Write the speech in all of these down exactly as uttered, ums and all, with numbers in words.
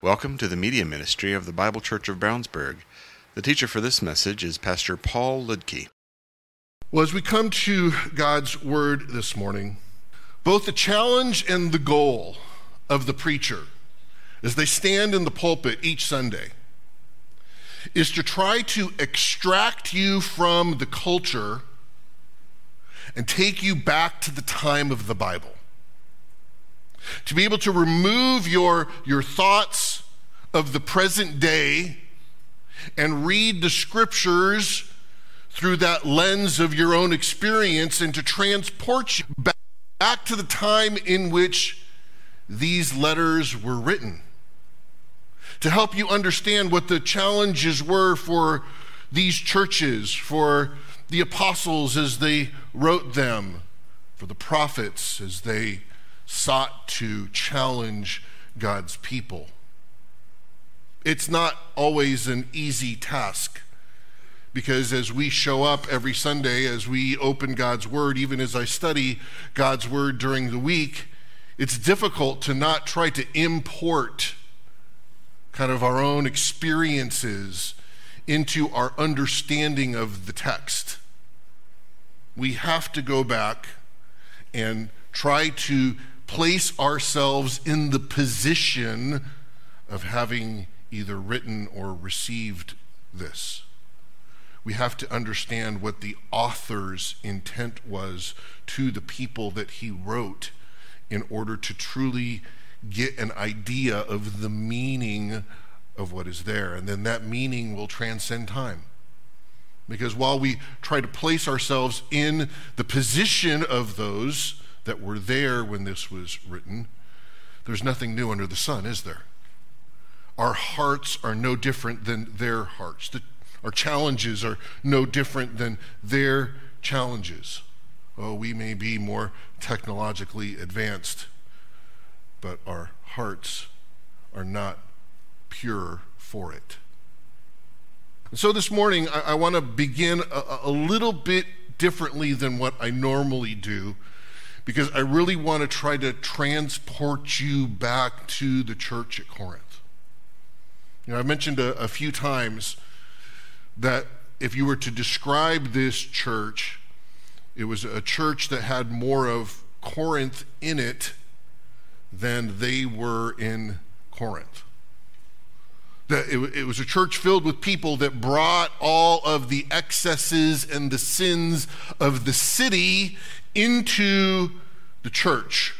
Welcome to the media ministry of the Bible Church of Brownsburg. The teacher for this message is Pastor Paul Ludke. Well, as we come to God's Word this morning, both the challenge and the goal of the preacher as they stand in the pulpit each Sunday is to try to extract you from the culture and take you back to the time of the Bible. To be able to remove your, your thoughts of the present day and read the scriptures through that lens of your own experience and to transport you back, back to the time in which these letters were written. To help you understand what the challenges were for these churches, for the apostles as they wrote them, for the prophets as they sought to challenge God's people. It's not always an easy task, because as we show up every Sunday, as we open God's Word, even as I study God's Word during the week, it's difficult to not try to import kind of our own experiences into our understanding of the text. We have to go back and try to place ourselves in the position of having either written or received this. We have to understand what the author's intent was to the people that he wrote in order to truly get an idea of the meaning of what is there. And then that meaning will transcend time. Because while we try to place ourselves in the position of those that were there when this was written, there's nothing new under the sun, is there? Our hearts are no different than their hearts. The, our challenges are no different than their challenges. Oh, we may be more technologically advanced, but our hearts are not pure for it. And so this morning, I, I want to begin a, a little bit differently than what I normally do, because I really want to try to transport you back to the church at Corinth. You know, I mentioned a, a few times that if you were to describe this church, it was a church that had more of Corinth in it than they were in Corinth. That it, it was a church filled with people that brought all of the excesses and the sins of the city into the church.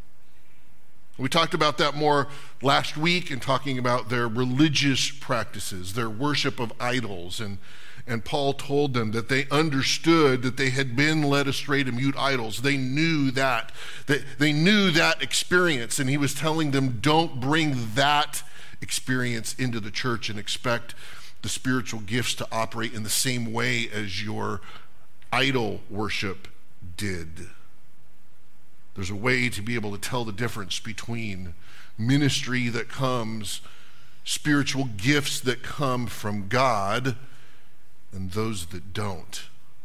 We talked about that more last week in talking about their religious practices, their worship of idols, and, and Paul told them that they understood that they had been led astray to mute idols. They knew that. They, they knew that experience, and he was telling them, don't bring that experience into the church and expect the spiritual gifts to operate in the same way as your idol worship did. There's a way to be able to tell the difference between ministry that comes, spiritual gifts that come from God, and those that don't.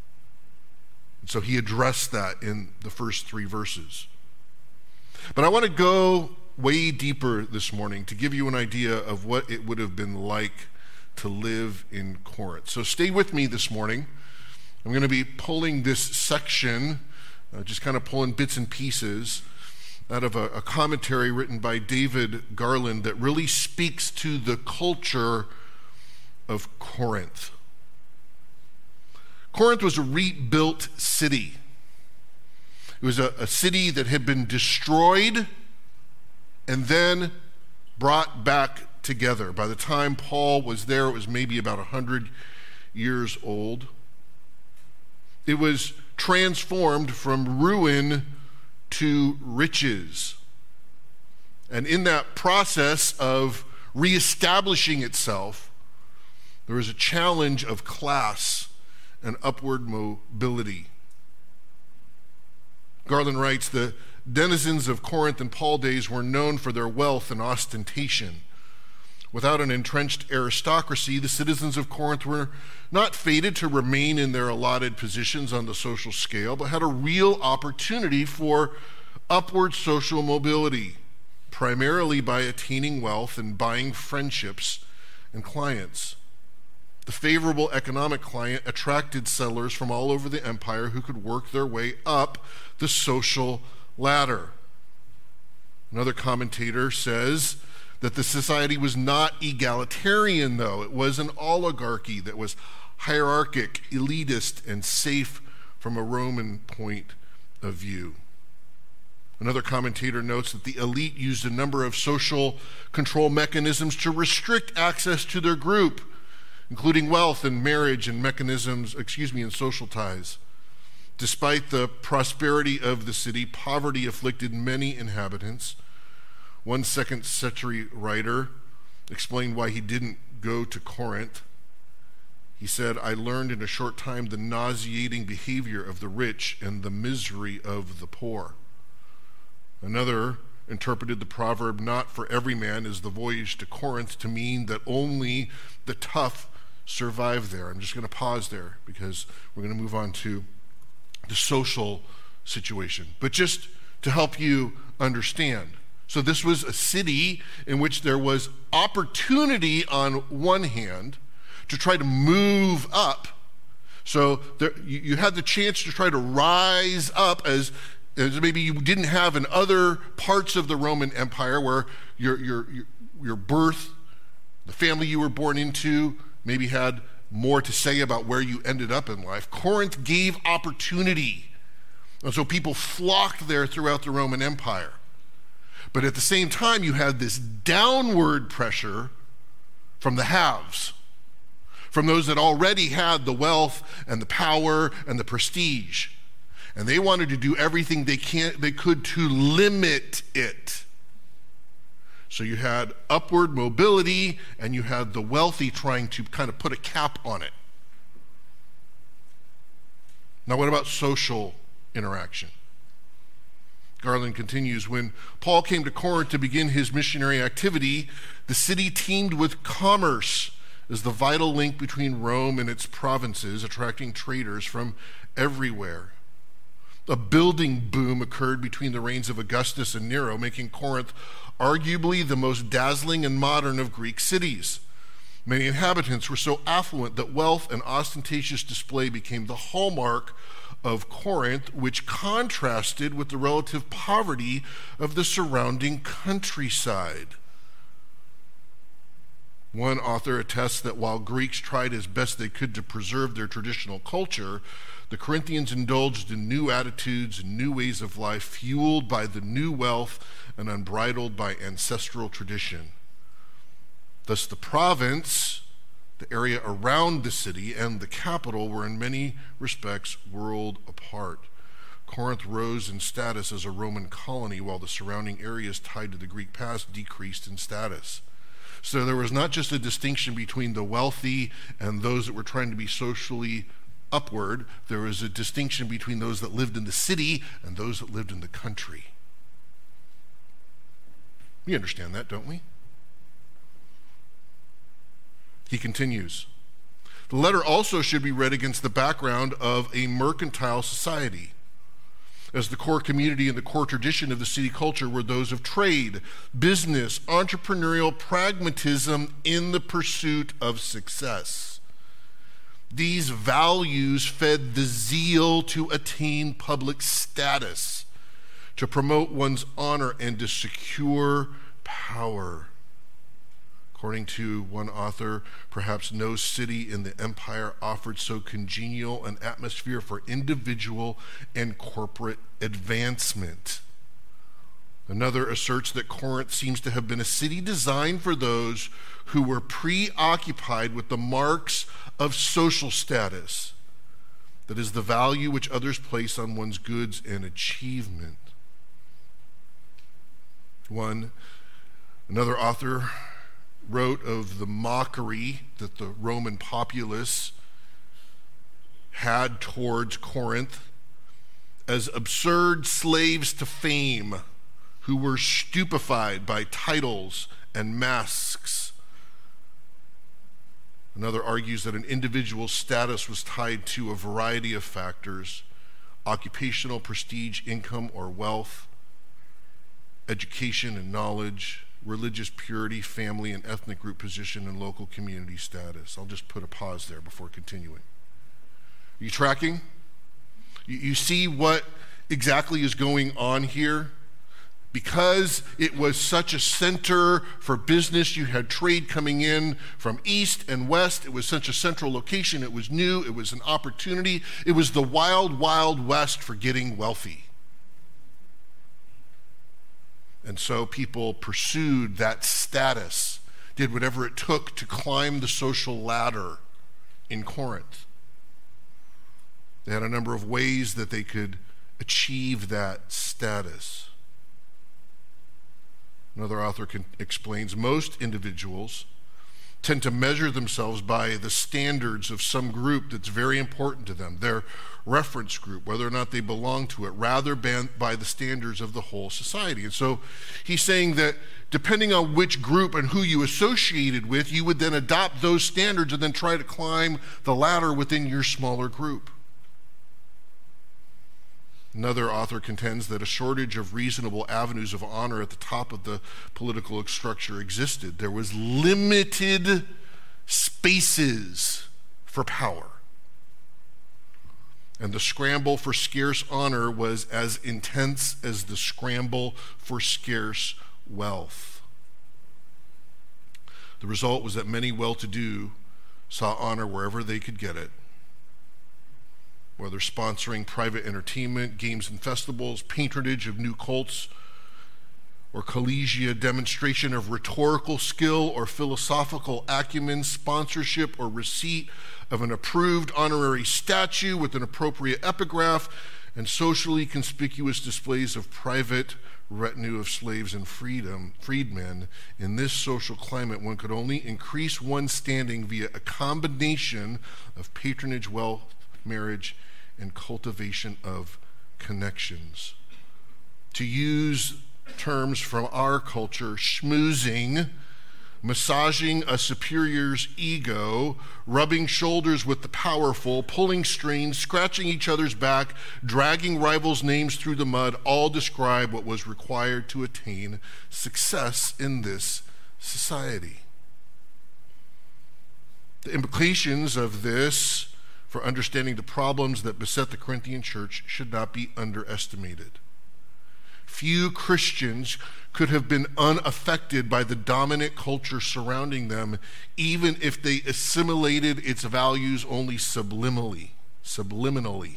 And so he addressed that in the first three verses. But I want to go way deeper this morning to give you an idea of what it would have been like to live in Corinth. So stay with me this morning. I'm going to be pulling this section, uh, just kind of pulling bits and pieces out of a, a commentary written by David Garland that really speaks to the culture of Corinth. Corinth was a rebuilt city. It was a, a city that had been destroyed and then brought back together. By the time Paul was there, it was maybe about one hundred years old. It was transformed from ruin to riches. And in that process of reestablishing itself, there was a challenge of class and upward mobility. Garland writes, the denizens of Corinth in Paul days were known for their wealth and ostentation. Without an entrenched aristocracy, the citizens of Corinth were not fated to remain in their allotted positions on the social scale, but had a real opportunity for upward social mobility. primarily by attaining wealth and buying friendships and clients. The favorable economic climate attracted settlers from all over the empire who could work their way up the social ladder. Another commentator says that the society was not egalitarian, though. It was an oligarchy that was hierarchic, elitist, and safe from a Roman point of view. Another commentator notes that the elite used a number of social control mechanisms to restrict access to their group, including wealth and marriage and mechanisms, excuse me, and social ties. Despite the prosperity of the city, poverty afflicted many inhabitants. One second century writer explained why he didn't go to Corinth. He said, "I learned in a short time the nauseating behavior of the rich and the misery of the poor." Another interpreted the proverb, "Not for every man is the voyage to Corinth," to mean that only the tough survive there. I'm just going to pause there because we're going to move on to the social situation. But just to help you understand, so this was a city in which there was opportunity on one hand to try to move up. So there, you, you had the chance to try to rise up as, as maybe you didn't have in other parts of the Roman Empire, where your, your, your, your birth, the family you were born into, maybe had more to say about where you ended up in life. Corinth gave opportunity. And so people flocked there throughout the Roman Empire. But at the same time, you had this downward pressure from the haves, from those that already had the wealth and the power and the prestige. And they wanted to do everything they can, they could to limit it. So you had upward mobility, and you had the wealthy trying to kind of put a cap on it. Now, what about social interaction? Garland continues, when Paul came to Corinth to begin his missionary activity, the city teemed with commerce as the vital link between Rome and its provinces, attracting traders from everywhere. A building boom occurred between the reigns of Augustus and Nero, making Corinth arguably the most dazzling and modern of Greek cities. Many inhabitants were so affluent that wealth and ostentatious display became the hallmark of Corinth, which contrasted with the relative poverty of the surrounding countryside. One author attests that while Greeks tried as best they could to preserve their traditional culture, the Corinthians indulged in new attitudes and new ways of life, fueled by the new wealth and unbridled by ancestral tradition. Thus, the province, the area around the city, and the capital were in many respects world apart. Corinth rose in status as a Roman colony, while the surrounding areas tied to the Greek past decreased in status. So there was not just a distinction between the wealthy and those that were trying to be socially upward. There was a distinction between those that lived in the city and those that lived in the country. We understand that, don't we? He continues, the letter also should be read against the background of a mercantile society, as the core community and the core tradition of the city culture were those of trade, business, entrepreneurial pragmatism in the pursuit of success. These values fed the zeal to attain public status, to promote one's honor, and to secure power. According to one author, perhaps no city in the empire offered so congenial an atmosphere for individual and corporate advancement. Another asserts that Corinth seems to have been a city designed for those who were preoccupied with the marks of social status, that is, the value which others place on one's goods and achievement. One, another author wrote of the mockery that the Roman populace had towards Corinth as absurd slaves to fame who were stupefied by titles and masks. Another argues that an individual's status was tied to a variety of factors: occupational prestige, income, or wealth. education and knowledge, religious purity, family and ethnic group position, and local community status. I'll just put a pause there before continuing. Are you tracking? You, you see what exactly is going on here? Because it was such a center for business, you had trade coming in from east and west. It was such a central location. It was new. It was an opportunity. It was the wild, wild west for getting wealthy. And so people pursued that status, did whatever it took to climb the social ladder in Corinth. They had a number of ways that they could achieve that status. Another author can, explains, most individuals tend to measure themselves by the standards of some group that's very important to them, their reference group, whether or not they belong to it, rather than by the standards of the whole society. And so he's saying that depending on which group and who you associated with, you would then adopt those standards and then try to climb the ladder within your smaller group. Another author contends that a shortage of reasonable avenues of honor at the top of the political structure existed. There was limited spaces for power. And the scramble for scarce honor was as intense as the scramble for scarce wealth. The result was that many well-to-do saw honor wherever they could get it, whether sponsoring private entertainment, games and festivals, patronage of new cults, or collegiate demonstration of rhetorical skill or philosophical acumen, sponsorship or receipt of an approved honorary statue with an appropriate epigraph, and socially conspicuous displays of private retinue of slaves and freedom, freedmen. In this social climate, one could only increase one's standing via a combination of patronage, wealth, marriage, and cultivation of connections. To use terms from our culture, schmoozing, massaging a superior's ego, rubbing shoulders with the powerful, pulling strings, scratching each other's back, dragging rivals' names through the mud, all describe what was required to attain success in this society. The implications of this for understanding the problems that beset the Corinthian church should not be underestimated. Few Christians could have been unaffected by the dominant culture surrounding them, even if they assimilated its values only subliminally. Subliminally.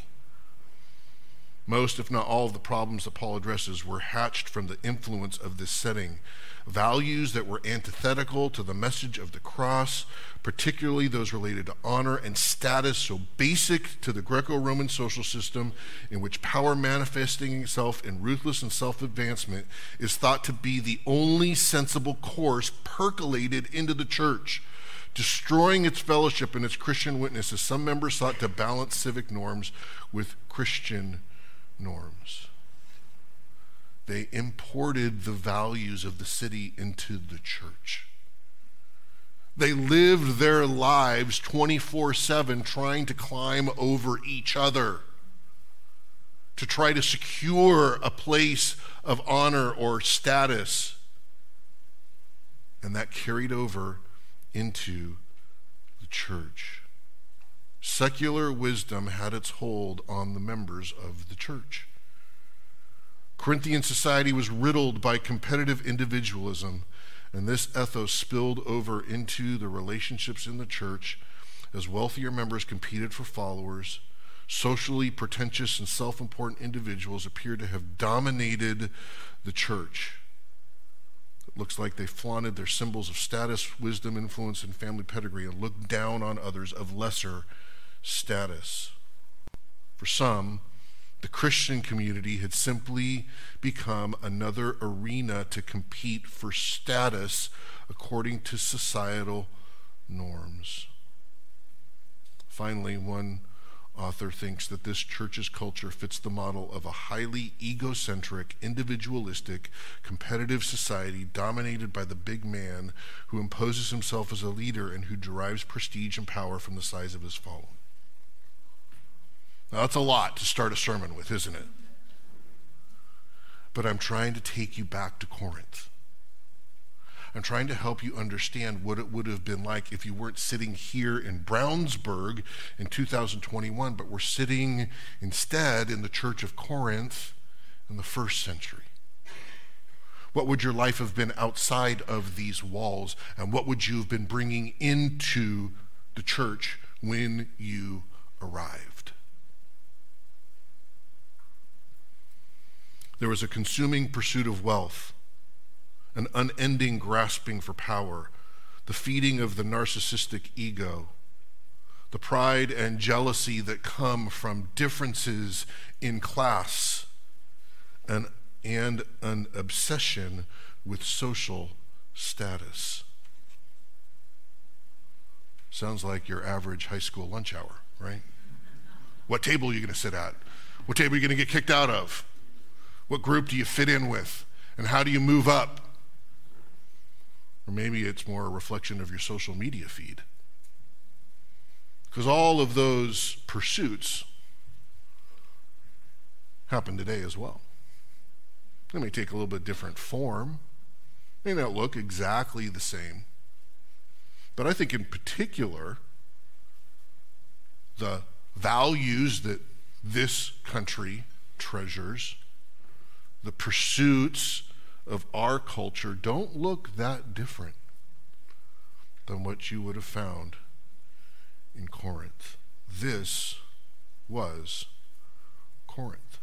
Most, if not all, of the problems that Paul addresses were hatched from the influence of this setting. Values that were antithetical to the message of the cross, particularly those related to honor and status, so basic to the Greco-Roman social system, in which power manifesting itself in ruthless and self-advancement is thought to be the only sensible course, percolated into the church, destroying its fellowship and its Christian witness, as some members sought to balance civic norms with Christian norms. They imported the values of the city into the church. They lived their lives twenty-four seven trying to climb over each other, to try to secure a place of honor or status. And that carried over into the church. Secular wisdom had its hold on the members of the church. Corinthian society was riddled by competitive individualism, and this ethos spilled over into the relationships in the church as wealthier members competed for followers. Socially pretentious and self-important individuals appeared to have dominated the church. It looks like they flaunted their symbols of status, wisdom, influence, and family pedigree and looked down on others of lesser status. For some, the Christian community had simply become another arena to compete for status according to societal norms. Finally, one author thinks that this church's culture fits the model of a highly egocentric, individualistic, competitive society dominated by the big man who imposes himself as a leader and who derives prestige and power from the size of his following. Now, that's a lot to start a sermon with, isn't it? but I'm trying to take you back to Corinth. I'm trying to help you understand what it would have been like if you weren't sitting here in Brownsburg in two thousand twenty-one, but we're sitting instead in the church of Corinth in the first century. What would your life have been outside of these walls, and what would you have been bringing into the church when you arrived? There was a consuming pursuit of wealth, an unending grasping for power, the feeding of the narcissistic ego, the pride and jealousy that come from differences in class, and, and an obsession with social status. Sounds like your average high school lunch hour, right? What table are you going to sit at? What table are you going to get kicked out of? What group do you fit in with? And how do you move up? Or maybe it's more a reflection of your social media feed. Because all of those pursuits happen today as well. They may take a little bit different form. They may not look exactly the same. But I think in particular, the values that this country treasures, the pursuits of our culture don't look that different than what you would have found in Corinth. This was Corinth.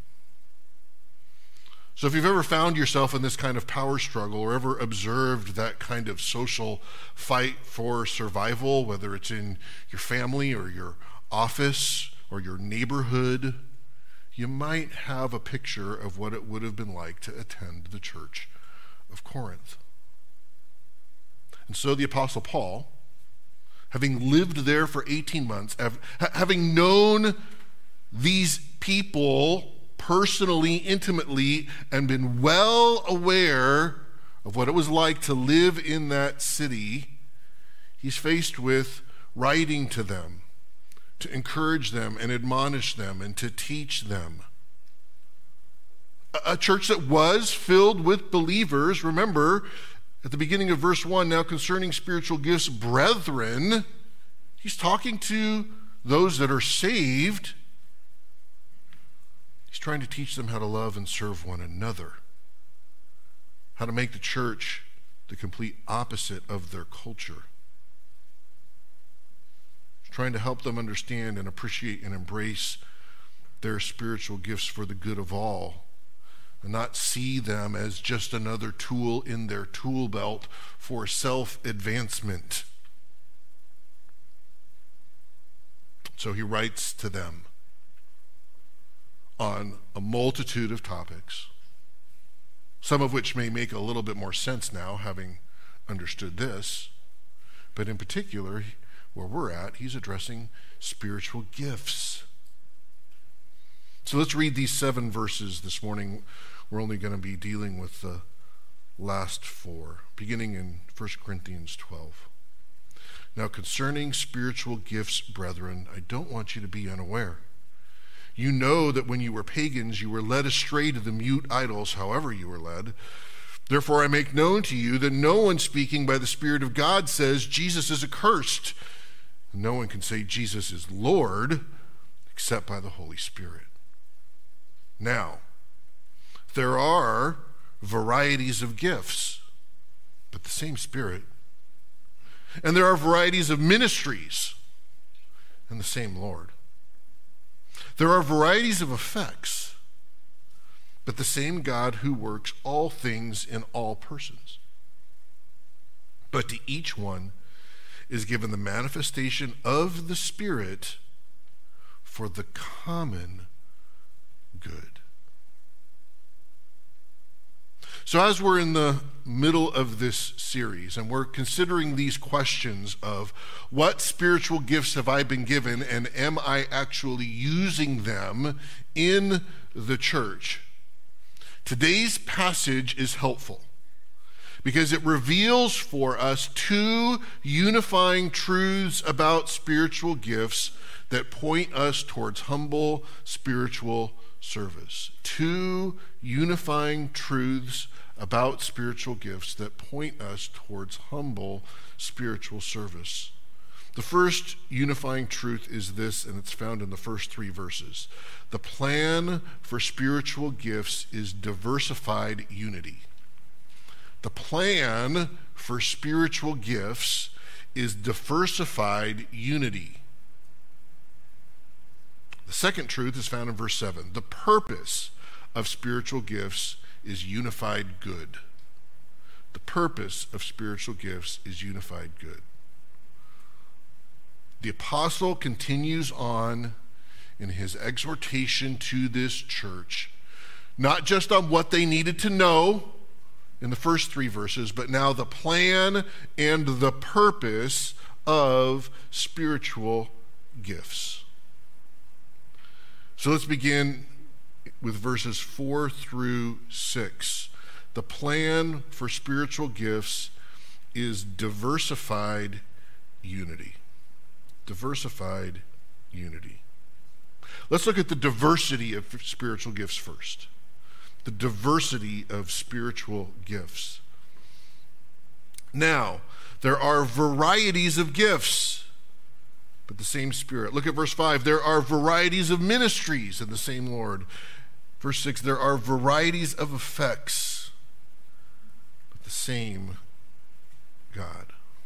So if you've ever found yourself in this kind of power struggle or ever observed that kind of social fight for survival, whether it's in your family or your office or your neighborhood, you might have a picture of what it would have been like to attend the church of Corinth. And so the Apostle Paul, having lived there for eighteen months, having known these people personally, intimately, and been well aware of what it was like to live in that city, he's faced with writing to them, to encourage them and admonish them and to teach them. A church that was filled with believers. Remember, at the beginning of verse one, now concerning spiritual gifts, brethren, he's talking to those that are saved. He's trying to teach them how to love and serve one another, how to make the church the complete opposite of their culture. Trying to help them understand and appreciate and embrace their spiritual gifts for the good of all, and not see them as just another tool in their tool belt for self-advancement. So he writes to them on a multitude of topics, some of which may make a little bit more sense now, having understood this, but in particular, where we're at, he's addressing spiritual gifts. So let's read these seven verses this morning. We're only going to be dealing with the last four, beginning in First Corinthians twelve. Now concerning spiritual gifts, brethren, I don't want you to be unaware. You know that when you were pagans, you were led astray to the mute idols, however you were led. Therefore I make known to you that no one speaking by the Spirit of God says Jesus is accursed. No one can say Jesus is Lord except by the Holy Spirit. Now, there are varieties of gifts, but the same Spirit. And there are varieties of ministries, and the same Lord. There are varieties of effects, but the same God who works all things in all persons. But to each one is given the manifestation of the Spirit for the common good. So as we're in the middle of this series and we're considering these questions of what spiritual gifts have I been given and am I actually using them in the church, today's passage is helpful because it reveals for us two unifying truths about spiritual gifts that point us towards humble spiritual service. Two unifying truths about spiritual gifts that point us towards humble spiritual service. The first unifying truth is this, and it's found in the first three verses. The plan for spiritual gifts is diversified unity. The plan for spiritual gifts is diversified unity. The second truth is found in verse seven. The purpose of spiritual gifts is unified good. The purpose of spiritual gifts is unified good. The apostle continues on in his exhortation to this church, not just on what they needed to know in the first three verses, but now the plan and the purpose of spiritual gifts. So let's begin with verses four through six. The plan for spiritual gifts is diversified unity. Diversified unity. Let's look at the diversity of spiritual gifts first. The diversity of spiritual gifts. Now, there are varieties of gifts, but the same Spirit. Look at verse five. There are varieties of ministries in the same Lord. Verse six, there are varieties of effects, but the same God.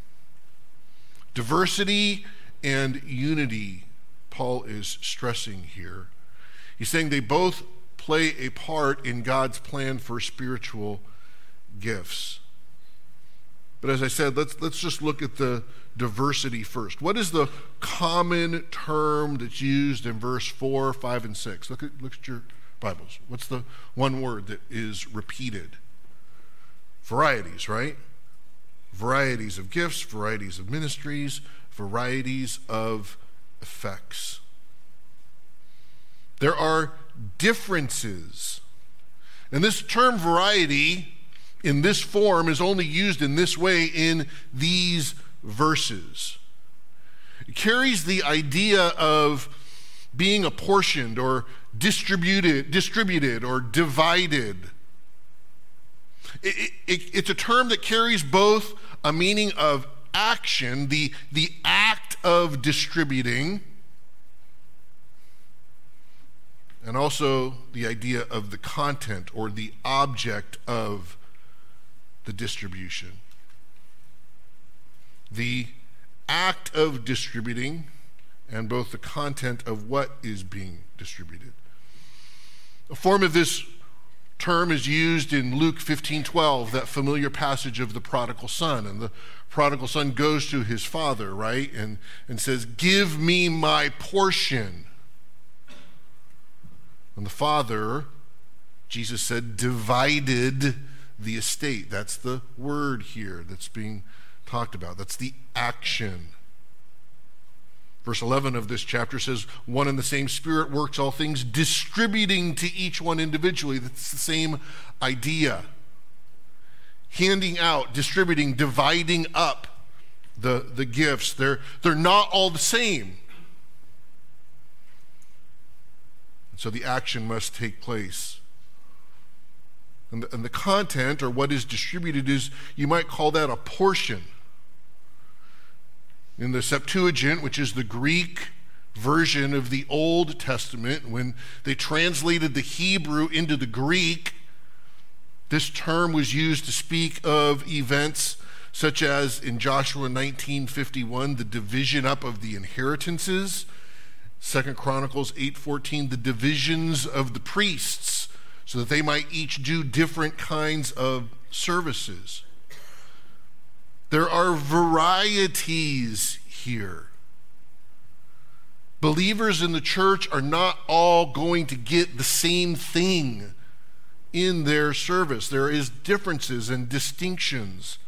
Diversity and unity, Paul is stressing here. He's saying they both play a part in God's plan for spiritual gifts. But as I said, let's let's just look at the diversity first. What is the common term that's used in verse four, five, and six? Look at look at your Bibles. What's the one word that is repeated? Varieties, right? Varieties of gifts, varieties of ministries, varieties of effects. There are differences. And this term variety in this form is only used in this way in these verses. It carries the idea of being apportioned or distributed, distributed or divided. It, it, it's a term that carries both a meaning of action, the, the act of distributing, and also the idea of the content or the object of the distribution. The act of distributing and both the content of what is being distributed. A form of this term is used in Luke fifteen twelve, that familiar passage of the prodigal son. And the prodigal son goes to his father, right, and, and says, "Give me my portion." And the father, Jesus said, divided the estate. That's the word here that's being talked about. That's the action. Verse eleven of this chapter says, one and the same Spirit works all things, distributing to each one individually. That's the same idea. Handing out, distributing, dividing up the, the gifts. They're, they're not all the same. And so the action must take place. And the, and the content, or what is distributed, is, you might call that a portion. In the Septuagint, which is the Greek version of the Old Testament, when they translated the Hebrew into the Greek, this term was used to speak of events such as in Joshua nineteen fifty-one, the division up of the inheritances, Second Chronicles eight fourteen, the divisions of the priests, so that they might each do different kinds of services. There are varieties here. Believers in the church are not all going to get the same thing in their service. There is differences and distinctions.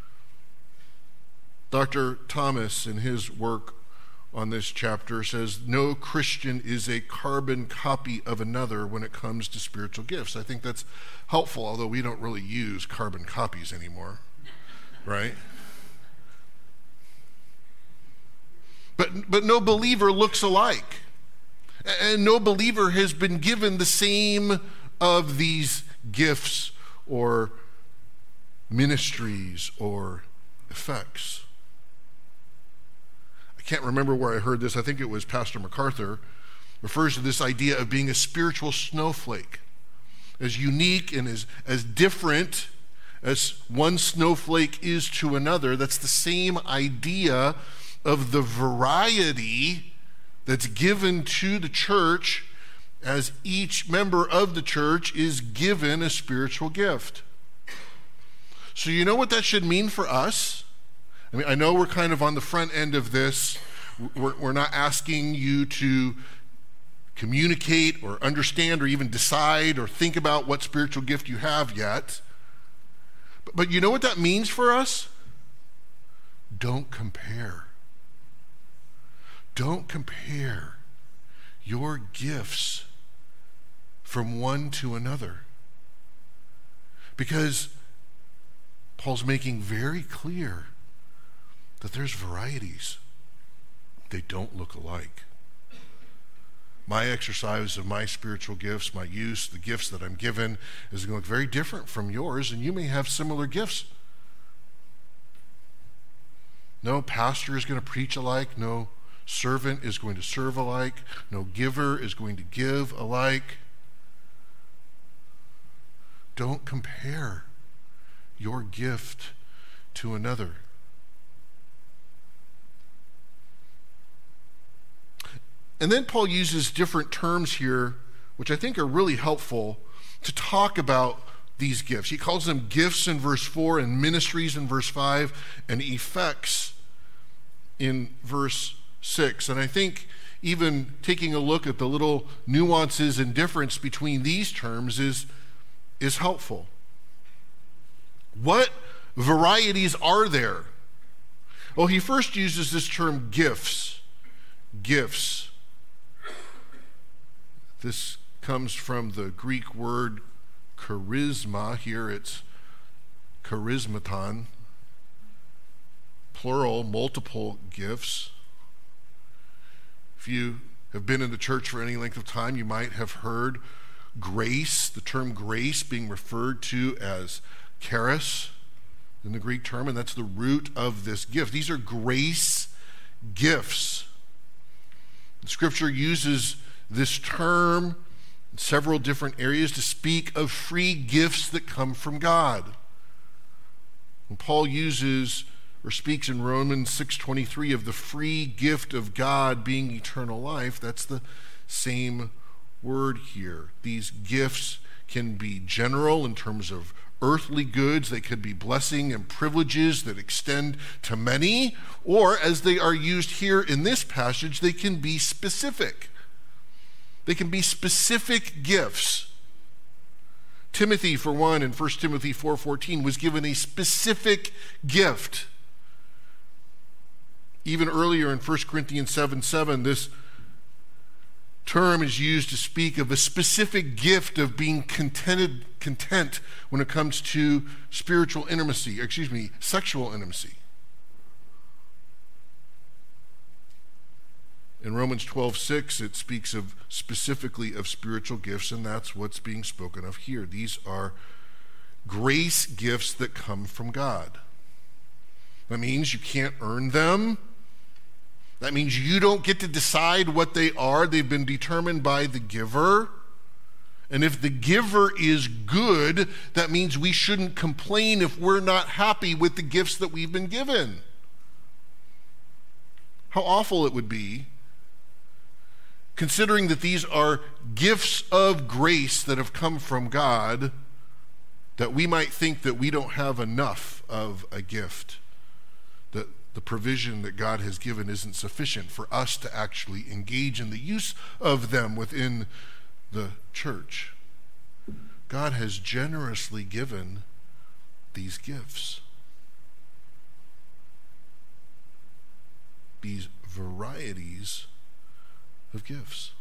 Doctor Thomas, in his work on this chapter, says no Christian is a carbon copy of another when it comes to spiritual gifts. I think that's helpful, although we don't really use carbon copies anymore, right? But, but no believer looks alike. And no believer has been given the same of these gifts or ministries or effects. I can't remember where I heard this. I think it was Pastor MacArthur refers to this idea of being a spiritual snowflake, as unique and as, as different as one snowflake is to another. That's the same idea of the variety that's given to the church as each member of the church is given a spiritual gift. So you know what that should mean for us? I mean, I know we're kind of on the front end of this. We're, we're not asking you to communicate or understand or even decide or think about what spiritual gift you have yet. But, but you know what that means for us? Don't compare. Don't compare your gifts from one to another. Because Paul's making very clear that there's varieties. They don't look alike. My exercise of my spiritual gifts, my use, the gifts that I'm given, is going to look very different from yours, and you may have similar gifts. No pastor is going to preach alike. No servant is going to serve alike. No giver is going to give alike. Don't compare your gift to another. And then Paul uses different terms here, which I think are really helpful to talk about these gifts. He calls them gifts in verse four and ministries in verse five and effects in verse six. And I think even taking a look at the little nuances and difference between these terms is, is helpful. What varieties are there? Well, he first uses this term gifts. Gifts. This comes from the Greek word charisma. Here it's charismaton. Plural, multiple gifts. If you have been in the church for any length of time, you might have heard grace, the term grace being referred to as charis in the Greek term, and that's the root of this gift. These are grace gifts. Scripture uses this term in several different areas to speak of free gifts that come from God. When Paul uses or speaks in Romans six twenty-three of the free gift of God being eternal life, that's the same word here. These gifts can be general in terms of earthly goods. They could be blessing and privileges that extend to many, or as they are used here in this passage, they can be specific. They can be specific gifts. Timothy, for one, in First Timothy four fourteen, was given a specific gift. Even earlier in First Corinthians seven seven, this term is used to speak of a specific gift of being contented, content when it comes to spiritual intimacy, excuse me, sexual intimacy. In Romans twelve six, it speaks of specifically of spiritual gifts, and that's what's being spoken of here. These are grace gifts that come from God. That means you can't earn them. That means you don't get to decide what they are. They've been determined by the giver. And if the giver is good, that means we shouldn't complain if we're not happy with the gifts that we've been given. How awful it would be, considering that these are gifts of grace that have come from God, that we might think that we don't have enough of a gift, that the provision that God has given isn't sufficient for us to actually engage in the use of them within the church. God has generously given these gifts, these varieties of gifts.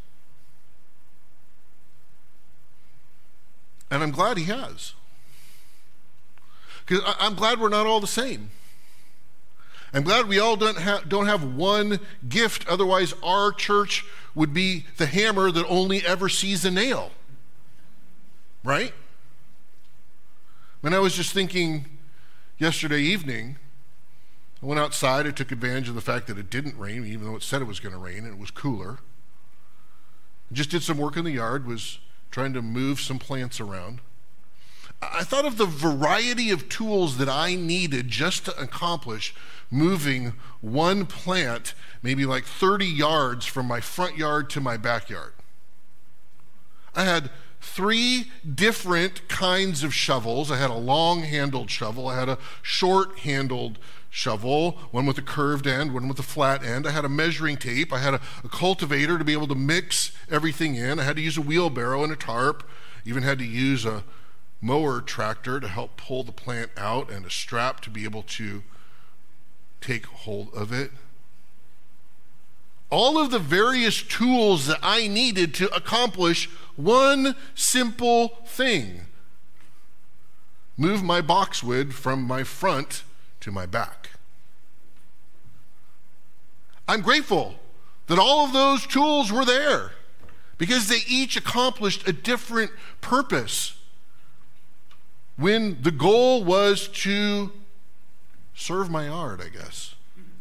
And I'm glad he has. Because I'm glad we're not all the same. I'm glad we all don't have, don't have one gift. Otherwise, our church would be the hammer that only ever sees a nail, right? When I was just thinking yesterday evening, I went outside, I took advantage of the fact that it didn't rain, even though it said it was going to rain, and it was cooler. I just did some work in the yard, was trying to move some plants around. I thought of the variety of tools that I needed just to accomplish moving one plant maybe like thirty yards from my front yard to my backyard. I had three different kinds of shovels. I had a long-handled shovel. I had a short-handled shovel, one with a curved end, one with a flat end. I had a measuring tape. I had a, a cultivator to be able to mix everything in. I had to use a wheelbarrow and a tarp. Even had to use a mower tractor to help pull the plant out, and a strap to be able to take hold of it. All of the various tools that I needed to accomplish one simple thing: move my boxwood from my front to my back. I'm grateful that all of those tools were there because they each accomplished a different purpose. When the goal was to serve my yard, I guess.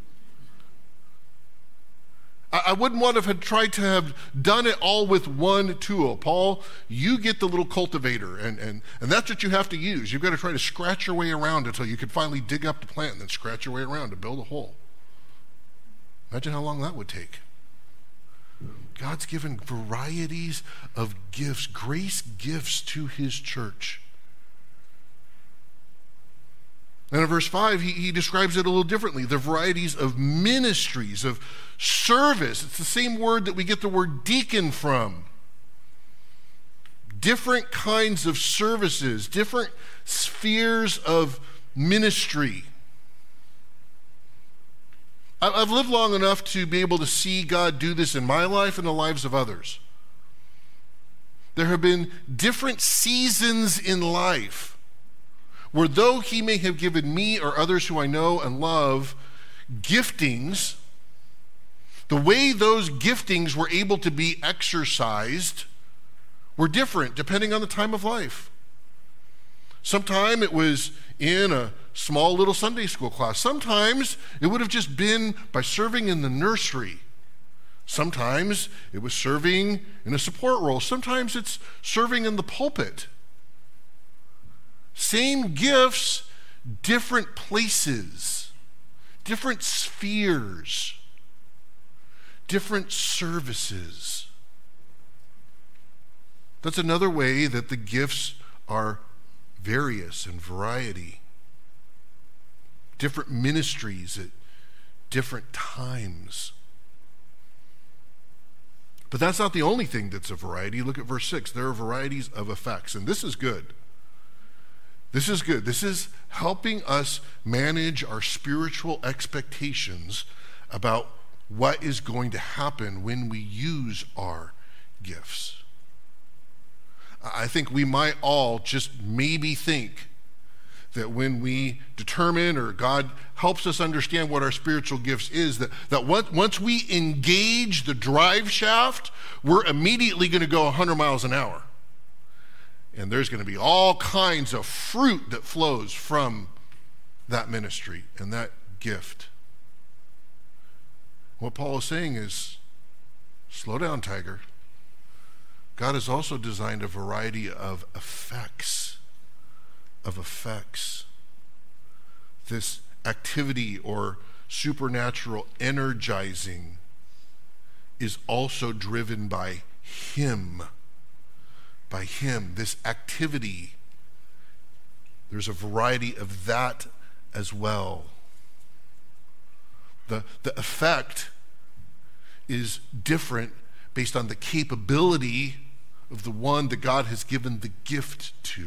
I, I wouldn't want to have tried to have done it all with one tool. Paul, you get the little cultivator, and, and, and that's what you have to use. You've got to try to scratch your way around until you can finally dig up the plant and then scratch your way around to build a hole. Imagine how long that would take. God's given varieties of gifts, grace gifts to his church. And in verse five, he, he describes it a little differently. The varieties of ministries, of service. It's the same word that we get the word deacon from. Different kinds of services, different spheres of ministry. I, I've lived long enough to be able to see God do this in my life and the lives of others. There have been different seasons in life where, though he may have given me or others who I know and love giftings, the way those giftings were able to be exercised were different depending on the time of life. Sometime it was in a small little Sunday school class. Sometimes it would have just been by serving in the nursery. Sometimes it was serving in a support role. Sometimes it's serving in the pulpit. Same gifts, different places, different spheres, different services. That's another way that the gifts are various in variety. Different ministries at different times. But that's not the only thing that's a variety. Look at verse six. There are varieties of effects, and this is good. This is good. This is helping us manage our spiritual expectations about what is going to happen when we use our gifts. I think we might all just maybe think that when we determine, or God helps us understand what our spiritual gifts is, that, that once we engage the drive shaft, we're immediately going to go one hundred miles an hour. And there's going to be all kinds of fruit that flows from that ministry and that gift. What Paul is saying is, slow down, Tiger. God has also designed a variety of effects, of effects. This activity or supernatural energizing is also driven by him. By him, this activity, there's a variety of that as well. The, the effect is different based on the capability of the one that God has given the gift to.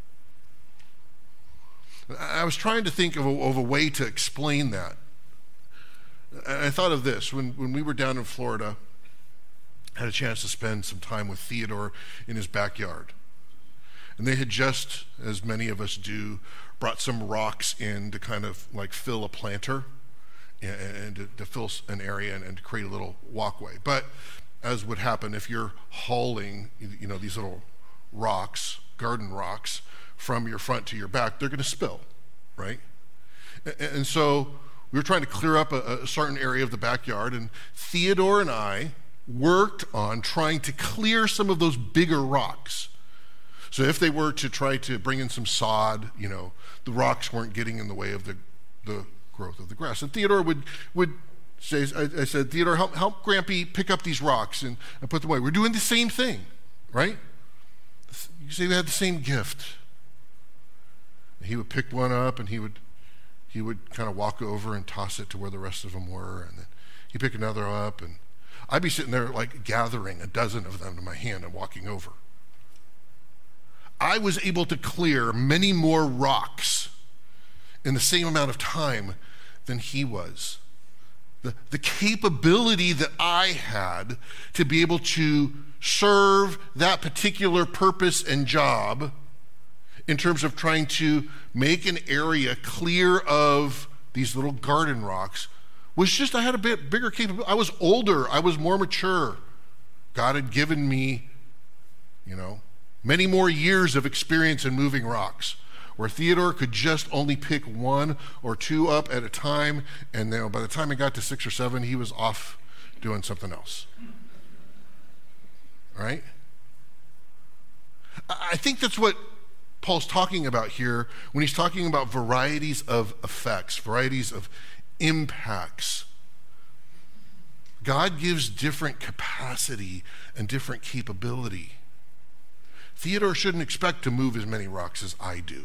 I was trying to think of a, of a way to explain that. I thought of this. When, when we were down in Florida, had a chance to spend some time with Theodore in his backyard. And they had just, as many of us do, brought some rocks in to kind of like fill a planter and, and to, to fill an area and, and to create a little walkway. But as would happen if you're hauling, you know, these little rocks, garden rocks, from your front to your back, they're going to spill, right? And so we were trying to clear up a, a certain area of the backyard, and Theodore and I worked on trying to clear some of those bigger rocks. So if they were to try to bring in some sod, you know, the rocks weren't getting in the way of the, the growth of the grass. And Theodore would would say, I, I said, Theodore, help, help Grampy pick up these rocks and, and put them away. We're doing the same thing, right? You say we had the same gift. And he would pick one up, and he would he would kind of walk over and toss it to where the rest of them were, and then he'd pick another up, and I'd be sitting there like gathering a dozen of them in my hand and walking over. I was able to clear many more rocks in the same amount of time than he was. The, the capability that I had to be able to serve that particular purpose and job in terms of trying to make an area clear of these little garden rocks was just, I had a bit bigger capability. I was older. I was more mature. God had given me, you know, many more years of experience in moving rocks, where Theodore could just only pick one or two up at a time, and then by the time he got to six or seven, he was off doing something else. All right? I think that's what Paul's talking about here when he's talking about varieties of effects, varieties of impacts. God gives different capacity and different capability. Theodore shouldn't expect to move as many rocks as I do.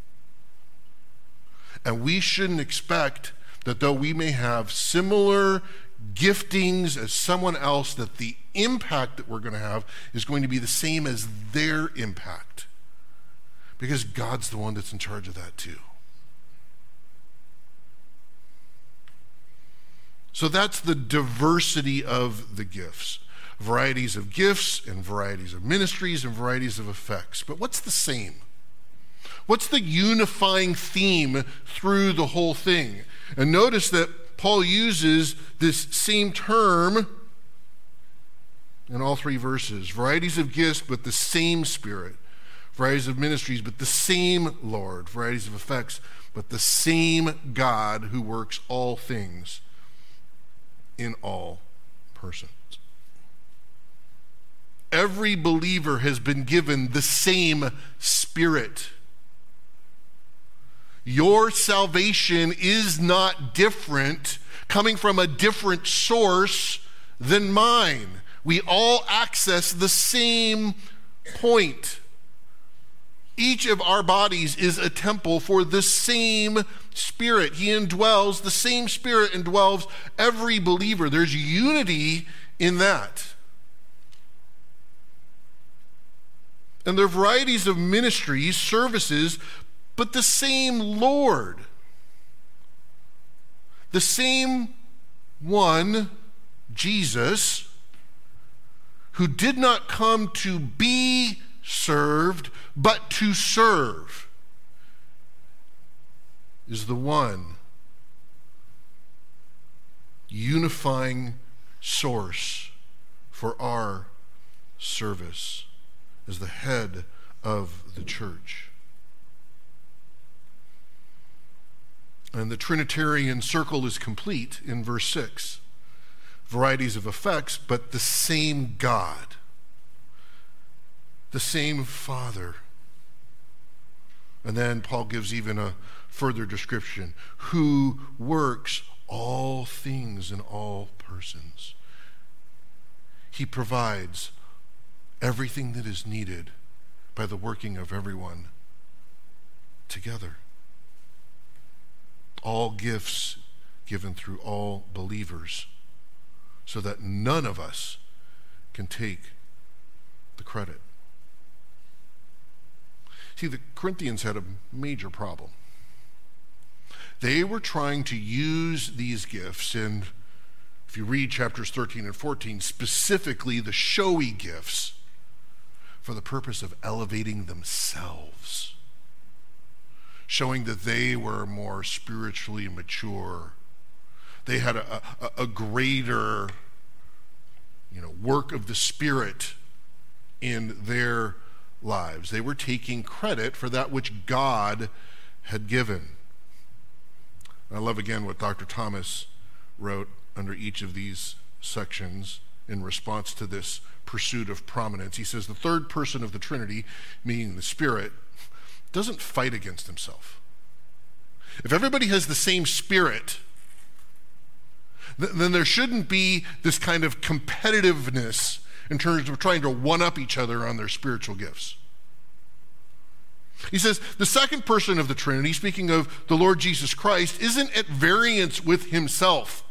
And we shouldn't expect that though we may have similar giftings as someone else, that the impact that we're going to have is going to be the same as their impact. Because God's the one that's in charge of that too. So that's the diversity of the gifts. Varieties of gifts and varieties of ministries and varieties of effects. But what's the same? What's the unifying theme through the whole thing? And notice that Paul uses this same term in all three verses. Varieties of gifts, but the same Spirit. Varieties of ministries, but the same Lord. Varieties of effects, but the same God who works all things in all persons. Every believer has been given the same Spirit. Your salvation is not different, coming from a different source than mine. We all access the same point. Each of our bodies is a temple for the same Spirit. He indwells, the same Spirit indwells every believer. There's unity in that. And there are varieties of ministries, services, but the same Lord. The same one, Jesus, who did not come to be served, but to serve, is the one unifying source for our service as the head of the church. And the Trinitarian circle is complete in verse six. Varieties of effects, but the same God, the same Father. And then Paul gives even a further description, who works all things in all persons. He provides everything that is needed by the working of everyone together. All gifts given through all believers, so that none of us can take the credit. See, the Corinthians had a major problem. They were trying to use these gifts, and if you read chapters thirteen and fourteen, specifically the showy gifts, for the purpose of elevating themselves, showing that they were more spiritually mature. They had a, a, a greater you know, work of the Spirit in their lives. They were taking credit for that which God had given. I love again what Doctor Thomas wrote under each of these sections in response to this pursuit of prominence. He says the third person of the Trinity, meaning the Spirit, doesn't fight against himself. If everybody has the same Spirit, th- then there shouldn't be this kind of competitiveness in terms of trying to one-up each other on their spiritual gifts. He says the second person of the Trinity, speaking of the Lord Jesus Christ, isn't at variance with himself.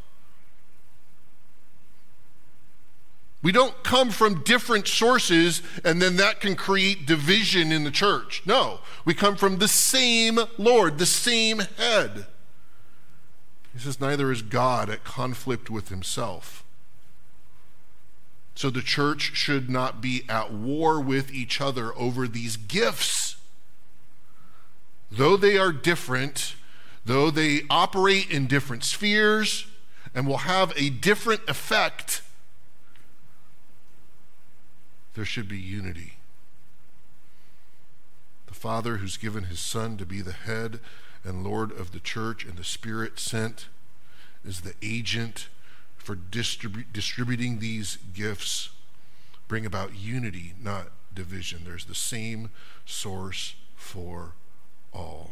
We don't come from different sources and then that can create division in the church. No, we come from the same Lord, the same head. He says neither is God at conflict with himself. So the church should not be at war with each other over these gifts. Though they are different, though they operate in different spheres and will have a different effect, there should be unity. The Father who's given his Son to be the head and Lord of the church, and the Spirit sent is the agent for distribu- distributing these gifts, bring about unity, not division. There's the same source for all.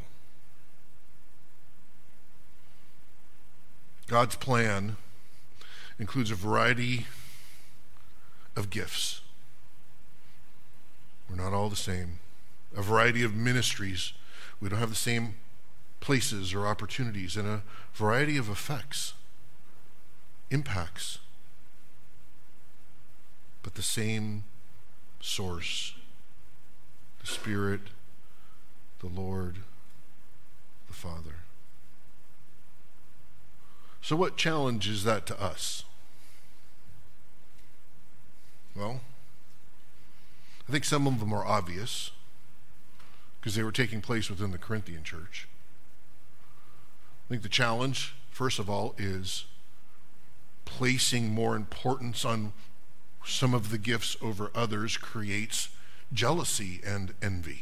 God's plan includes a variety of gifts. We're not all the same. A variety of ministries. We don't have the same places or opportunities, and a variety of effects, impacts, but the same source, the Spirit, the Lord, the Father. So what challenge is that to us? Well, I think some of them are obvious because they were taking place within the Corinthian church. I think the challenge, first of all, is placing more importance on some of the gifts over others creates jealousy and envy.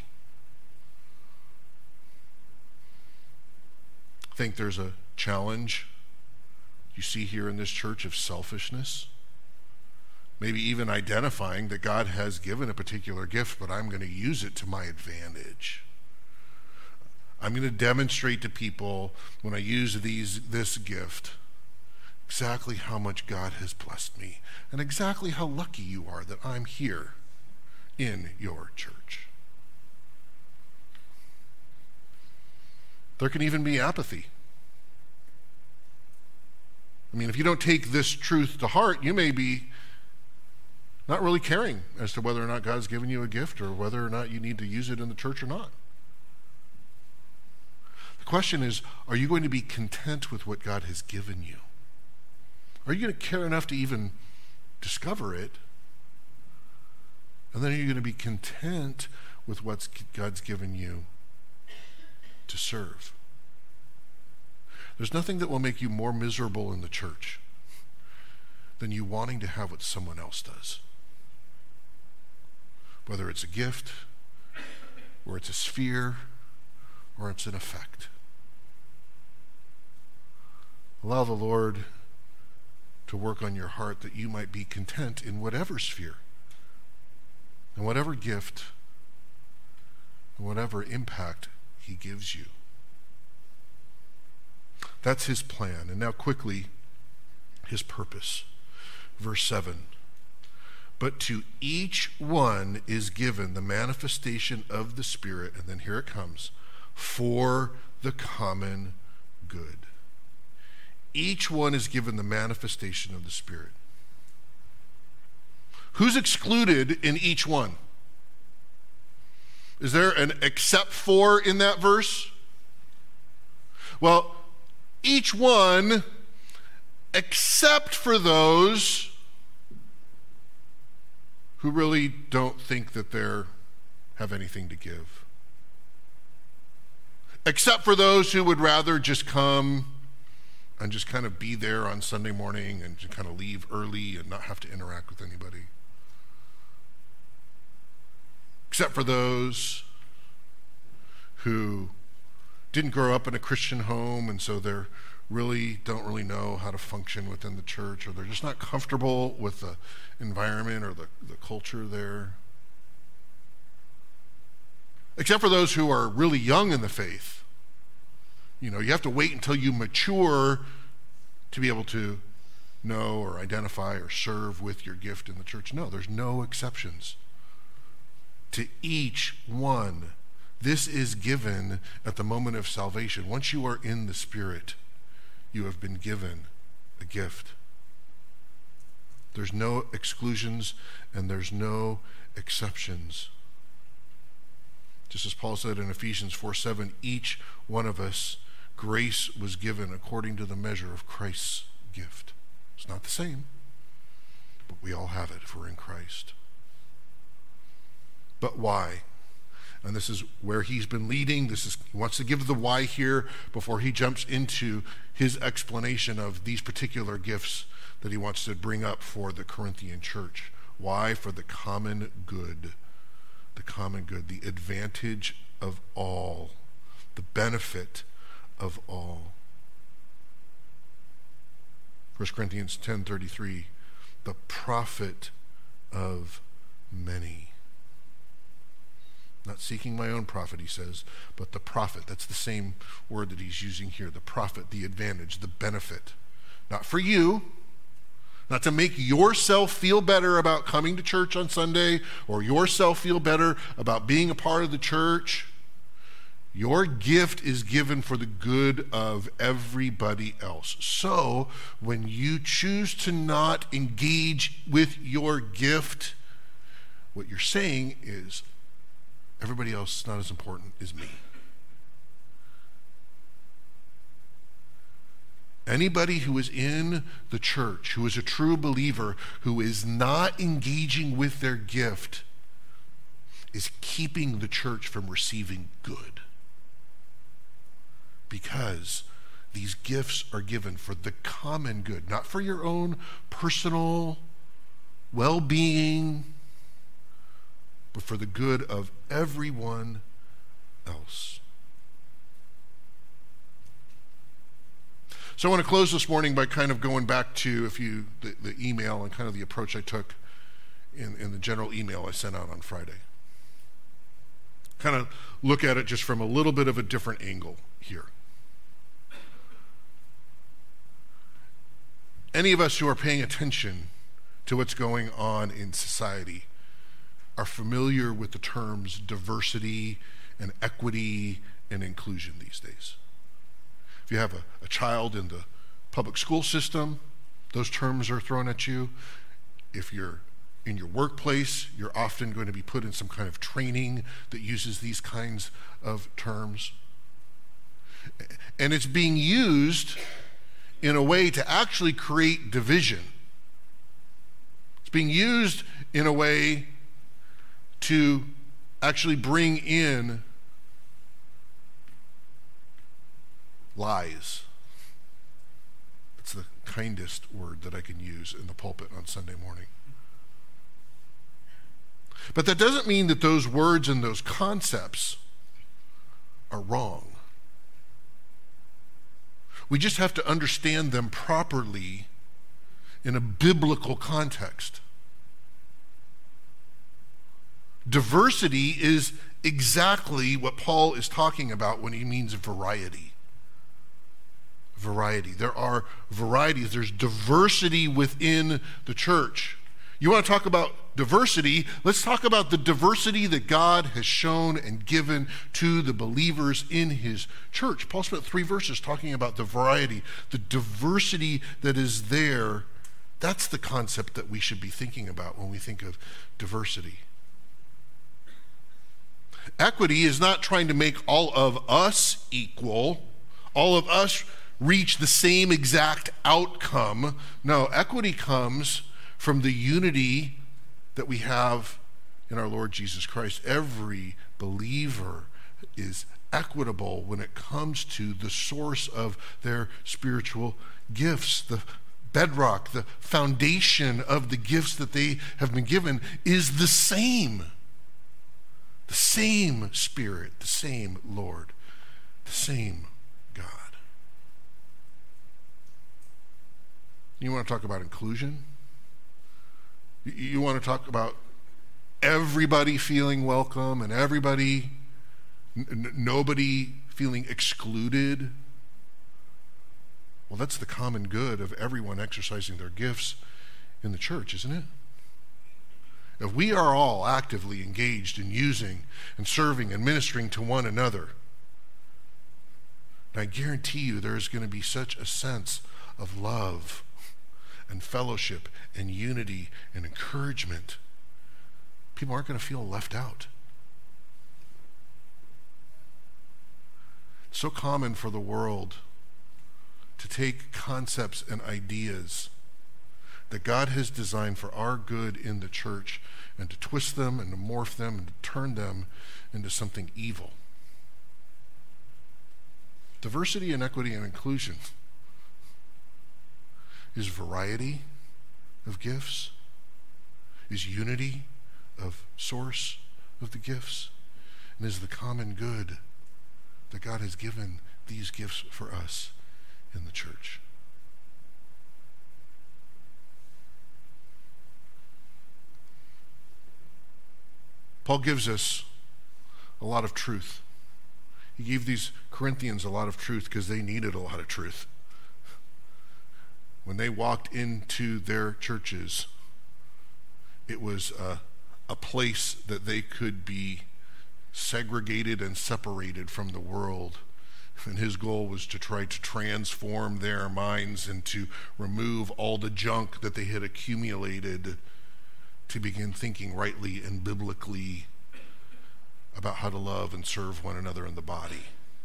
I think there's a challenge you see here in this church of selfishness. Maybe even identifying that God has given a particular gift, but I'm going to use it to my advantage. I'm going to demonstrate to people when I use these this gift exactly how much God has blessed me and exactly how lucky you are that I'm here in your church. There can even be apathy. I mean, if you don't take this truth to heart, you may be not really caring as to whether or not God's given you a gift or whether or not you need to use it in the church or not. The question is, are you going to be content with what God has given you? Are you going to care enough to even discover it? And then are you going to be content with what God's given you to serve? There's nothing that will make you more miserable in the church than you wanting to have what someone else does. Whether it's a gift, or it's a sphere, or it's an effect. Allow the Lord to work on your heart that you might be content in whatever sphere, and whatever gift, and whatever impact he gives you. That's his plan. And now quickly, his purpose. Verse seven. But to each one is given the manifestation of the Spirit, and then here it comes, for the common good. Each one is given the manifestation of the Spirit. Who's excluded in each one? Is there an except for in that verse? Well, each one except for those who really don't think that they have anything to give. Except for those who would rather just come and just kind of be there on Sunday morning and just kind of leave early and not have to interact with anybody. Except for those who didn't grow up in a Christian home, and so they're really don't really know how to function within the church, or they're just not comfortable with the environment or the, the culture there. Except for those who are really young in the faith. You know, you have to wait until you mature to be able to know or identify or serve with your gift in the church. No, there's no exceptions. To each one, this is given at the moment of salvation. Once you are in the Spirit, you have been given a gift. There's no exclusions and there's no exceptions. Just as Paul said in Ephesians four seven, each one of us, grace was given according to the measure of Christ's gift. It's not the same, but we all have it if we're in Christ. But why? And this is where he's been leading. This is he wants to give the why here before he jumps into his explanation of these particular gifts that he wants to bring up for the Corinthian church. Why? For the common good. The common good, the advantage of all, the benefit of all. First Corinthians ten thirty-three, the profit of many. Not seeking my own profit, he says, but the profit. That's the same word that he's using here. The profit, the advantage, the benefit. Not for you, not to make yourself feel better about coming to church on Sunday, or yourself feel better about being a part of the church. Your gift is given for the good of everybody else. So, when you choose to not engage with your gift, what you're saying is, everybody else is not as important as me. Anybody who is in the church, who is a true believer, who is not engaging with their gift, is keeping the church from receiving good. Because these gifts are given for the common good, not for your own personal well-being, but for the good of everyone else. So I want to close this morning by kind of going back to if you the, the email and kind of the approach I took in, in the general email I sent out on Friday. Kind of look at it just from a little bit of a different angle here. Any of us who are paying attention to what's going on in society are familiar with the terms diversity and equity and inclusion these days. If you have a, a child in the public school system, those terms are thrown at you. If you're in your workplace, you're often going to be put in some kind of training that uses these kinds of terms. And it's being used in a way to actually create division. It's being used in a way to actually bring in lies. It's the kindest word that I can use in the pulpit on Sunday morning. But that doesn't mean that those words and those concepts are wrong. We just have to understand them properly in a biblical context. Diversity is exactly what Paul is talking about when he means variety. Variety. There are varieties. There's diversity within the church. You want to talk about diversity? Let's talk about the diversity that God has shown and given to the believers in his church. Paul spent three verses talking about the variety, the diversity that is there. That's the concept that we should be thinking about when we think of diversity. Equity is not trying to make all of us equal, all of us reach the same exact outcome. No, equity comes from the unity that we have in our Lord Jesus Christ. Every believer is equitable when it comes to the source of their spiritual gifts. The bedrock, the foundation of the gifts that they have been given is the same. The same Spirit, the same Lord, the same God. You want to talk about inclusion? You want to talk about everybody feeling welcome and everybody, n- nobody feeling excluded? Well, that's the common good of everyone exercising their gifts in the church, isn't it? If we are all actively engaged in using and serving and ministering to one another, and I guarantee you there is going to be such a sense of love and fellowship and unity and encouragement. People aren't going to feel left out. It's so common for the world to take concepts and ideas that God has designed for our good in the church and to twist them and to morph them and to turn them into something evil. Diversity and equity and inclusion is variety of gifts, is unity of source of the gifts, and is the common good that God has given these gifts for us in the church. Paul gives us a lot of truth. He gave these Corinthians a lot of truth because they needed a lot of truth. When they walked into their churches, it was a, a place that they could be segregated and separated from the world. And his goal was to try to transform their minds and to remove all the junk that they had accumulated to begin thinking rightly and biblically about how to love and serve one another in the body.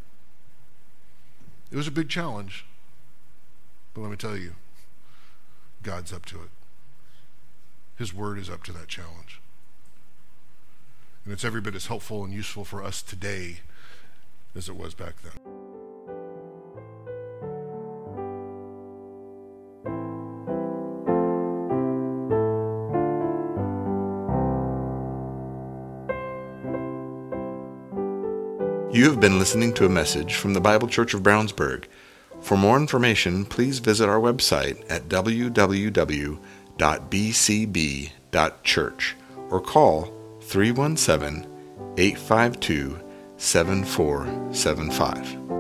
It was a big challenge, but let me tell you, God's up to it. His word is up to that challenge. And it's every bit as helpful and useful for us today as it was back then. You have been listening to a message from the Bible Church of Brownsburg. For more information, please visit our website at w w w dot b c b dot church or call three one seven, eight five two, seven four seven five.